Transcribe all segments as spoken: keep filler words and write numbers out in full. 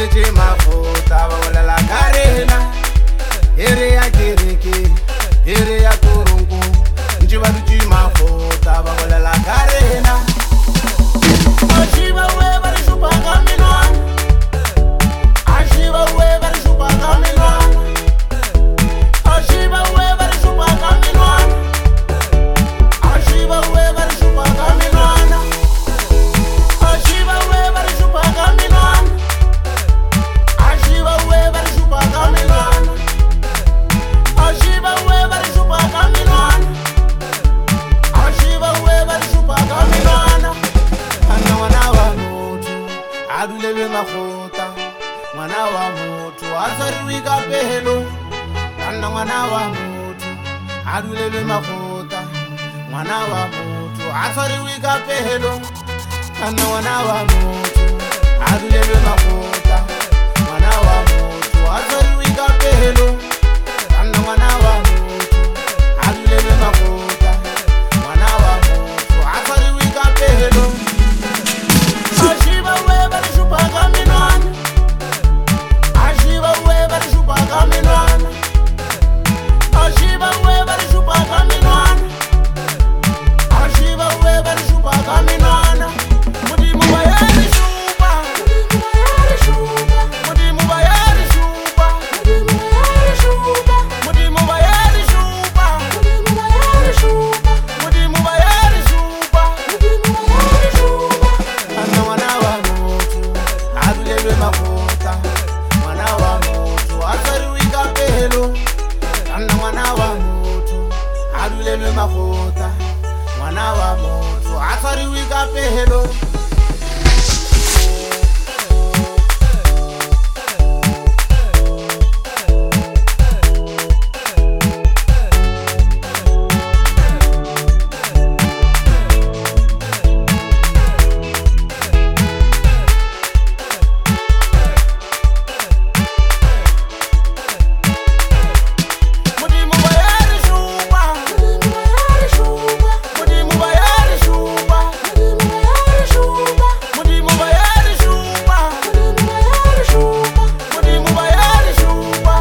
duletše makgotla ba bolela ka rena. Ere ya kereke, ere ya koronko, ntše ba dutše makgotla ba bolela ka rena. Ashiba we ba re šupa ka menwana, Ashiba we ba re šupa ka menwana, Ashiba we ba re šupa ka menwana, Ashiba we ba re šupa ka menwana, Ashiba we ba re šupa ka menwana, Ashiba we ba re šupa ka menwana, Ashiba we ba re šupa ka menwana, Ashiba we ba re šupa ka menwana. Anna ngwana wa motho a dulelwe makgotla, ngwana wa motho a tshwariwe ka pelo. Anna ngwana wa motho a dulelwe makgotla, ngwana wa motho a tshwariwe ka pelo. Anna ngwana wa motho a dulelwe makgotla, ngwana wa motho a tshwariwe ka pelo. Anna ngwana wa motho a dulelwe makgotla, ngwana wa motho a tshwariwe ka pelo. Ashiba we ba re šupa ka menwana, Ashiba we ba re šupa ka menwana, Ashiba we ba re šupa ka menwana, Ashiba we ba re šupa ka menwana. Modimo ba ya re šupa, Modimo ba ya re šupa, Modimo ba ya re šupa, Modimo ba ya re šupa. Anna ngwana wa motho a dulelwe makgotla, ngwana wa motho a tshwariwe ka pelo. Anna ngwana wa motho a dulelwe makgotla, ngwana wa motho a tshwariwe ka pelo. Modimo ba ya re šupa, Modimo ba ya re šupa, Modimo ba ya re šupa, Modimo ba ya re šupa.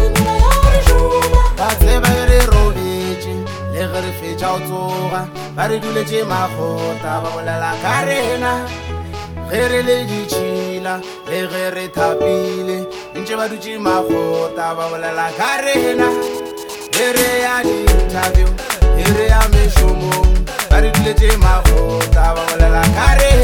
Ba tseba ge re robetše le ge re fetša go tsoga, ba re duletše makgotla ba bolela ka rena. Ge re le ditšhila le ge re thapile, ntše ba dutše makgotla ba bolela ka rena. Ge re ya di-interview, ge re ya mešomong, ba re duletše makgotla ba bolela ka rena.